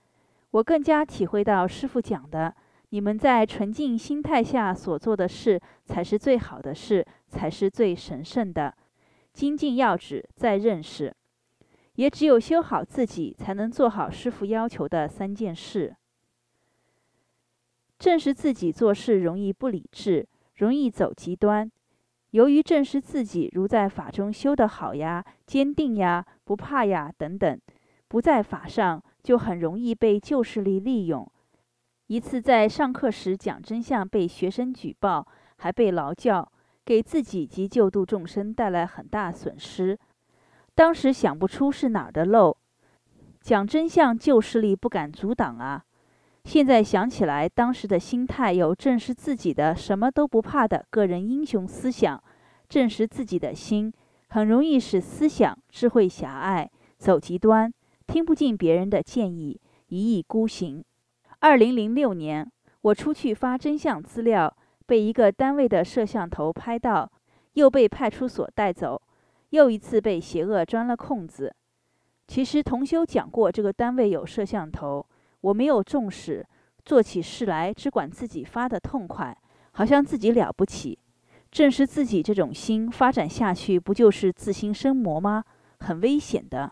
我更加体会到师父讲的，你们在纯净心态下所做的事，才是最好的事，才是最神圣的。精进要旨在认识，也只有修好自己，才能做好师父要求的三件事。正视自己做事容易不理智，容易走极端。由于正视自己如在法中修得好呀、坚定呀、不怕呀等等，不在法上就很容易被旧势力利用。一次在上课时讲真相被学生举报，还被劳教，给自己及救度众生带来很大损失。当时想不出是哪儿的漏，讲真相旧势力不敢阻挡啊。现在想起来，当时的心态有正视自己的什么都不怕的个人英雄思想，正视自己的心，很容易使思想智慧狭隘，走极端，听不进别人的建议，一意孤行。二零零六年，我出去发真相资料，被一个单位的摄像头拍到，又被派出所带走，又一次被邪恶钻了空子。其实同修讲过，这个单位有摄像头，我没有重视，做起事来只管自己发得痛快，好像自己了不起。正视自己这种心发展下去，不就是自心生魔吗？很危险的。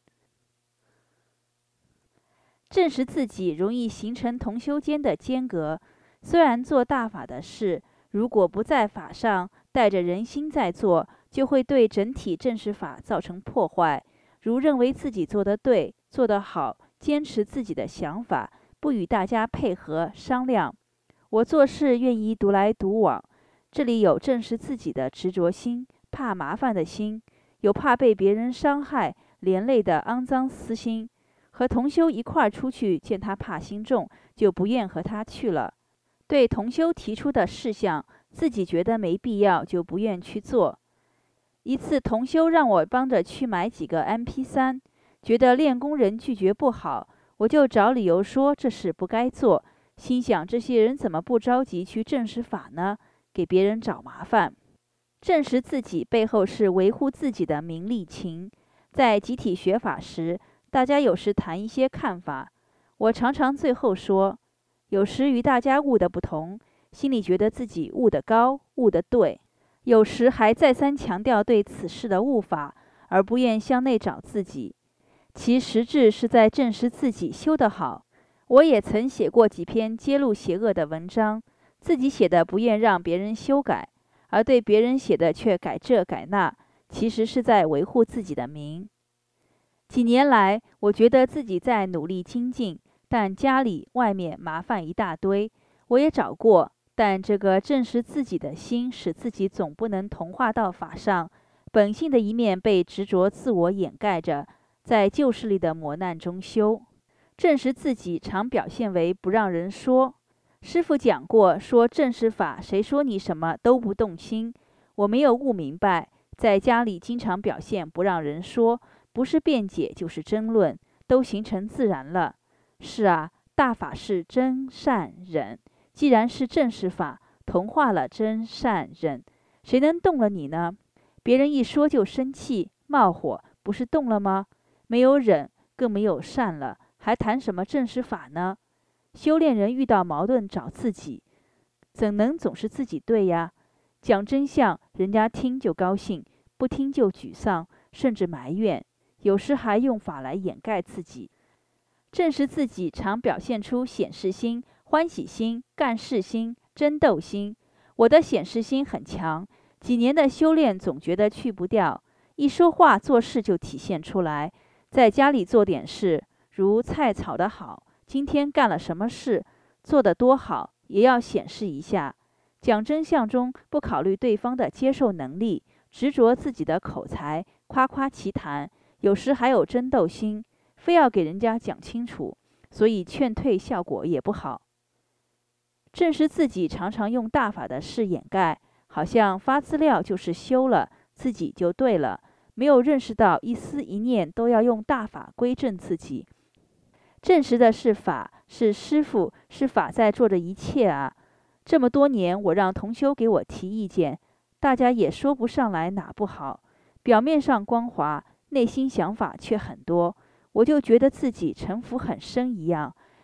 正视自己容易形成同修间的间隔，虽然做大法的事，如果不在法上带着人心在做，就会对整体正视法造成破坏。如认为自己做得对，做得好，坚持自己的想法，不与大家配合商量。我做事愿意独来独往，这里有正视自己的执着心，怕麻烦的心，有怕被别人伤害连累的肮脏私心。和同修一块儿出去，见他怕心重，就不愿和他去了。对同修提出的事项，自己觉得没必要，就不愿去做。一次同修让我帮着去买几个 M P 三， 觉得练功人拒绝不好，我就找理由说这事不该做，心想这些人怎么不着急去正视法呢？给别人找麻烦。正视自己背后是维护自己的名利情。在集体学法时，大家有时谈一些看法，我常常最后说，有时与大家悟的不同，心里觉得自己悟得高，悟得对。有时还再三强调对此事的悟法，而不愿向内找自己，其实质是在证实自己修得好。我也曾写过几篇揭露邪恶的文章，自己写的不愿让别人修改，而对别人写的却改这改那，其实是在维护自己的名。几年来，我觉得自己在努力精进，但家里外面麻烦一大堆，我也找过，但这个正视自己的心，使自己总不能同化到法上，本性的一面被执着自我掩盖着，在旧势力的磨难中修。正视自己常表现为不让人说。师父讲过，说正视法，谁说你什么都不动心。我没有悟明白，在家里经常表现不让人说，不是辩解就是争论，都形成自然了。是啊，大法是真善忍，既然是正视法，同化了真善忍，谁能动了你呢？别人一说就生气冒火，不是动了吗？没有忍，更没有善了，还谈什么正视法呢？修炼人遇到矛盾找自己，怎能总是自己对呀？讲真相，人家听就高兴，不听就沮丧，甚至埋怨，有时还用法来掩盖自己。正视自己常表现出显示心、欢喜心、干事心、争斗心。我的显示心很强，几年的修炼总觉得去不掉，一说话做事就体现出来。在家里做点事，如菜炒得好，今天干了什么事，做得多好，也要显示一下。讲真相中不考虑对方的接受能力，执着自己的口才，夸夸其谈，有时还有争斗心，非要给人家讲清楚，所以劝退效果也不好。正视自己常常用大法的事掩盖，好像发资料就是修了，自己就对了，没有认识到一思一念都要用大法归正自己。证实的是法，是师父，是法在做的一切啊。这么多年，我让同修给我提意见，大家也说不上来哪不好，表面上光滑，内心想法却很多，我就觉得自己城府很深一样，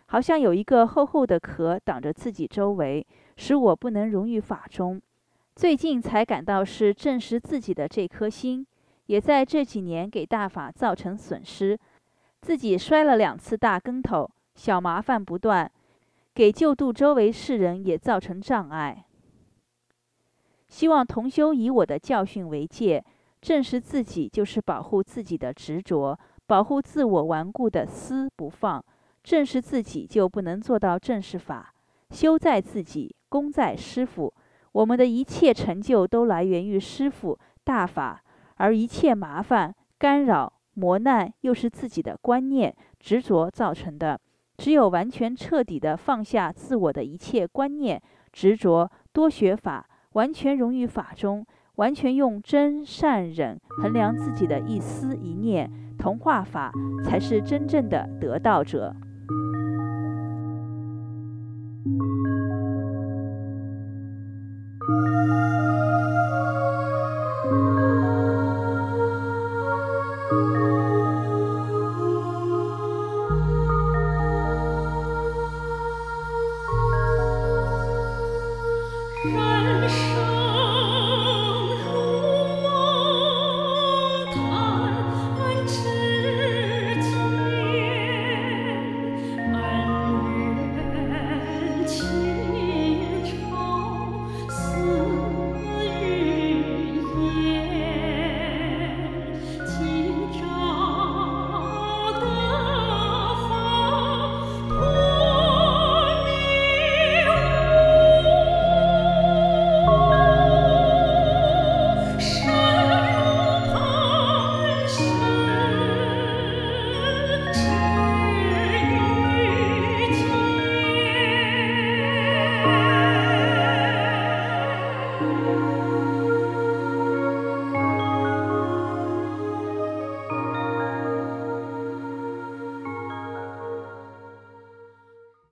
好像有一个厚厚的壳挡着自己周围，使我不能融于法中。最近才感到是证实自己的这颗心，也在这几年给大法造成损失，自己摔了两次大跟头，小麻烦不断，给救度周围世人也造成障碍。希望同修以我的教训为戒，证实自己就是保护自己的执着，保护自我顽固的私不放，证实自己就不能做到正视法。修在自己，功在师父。我们的一切成就都来源于师父大法，而一切麻烦、干扰、磨难又是自己的观念执着造成的。只有完全彻底地放下自我的一切观念执着，多学法，完全融于法中，完全用真善忍衡量自己的一思一念，同化法，才是真正的得道者。